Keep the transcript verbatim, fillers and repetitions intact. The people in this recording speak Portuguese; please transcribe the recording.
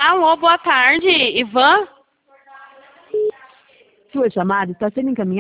Alô, boa tarde, Ivan? Sua chamada está sendo encaminhada.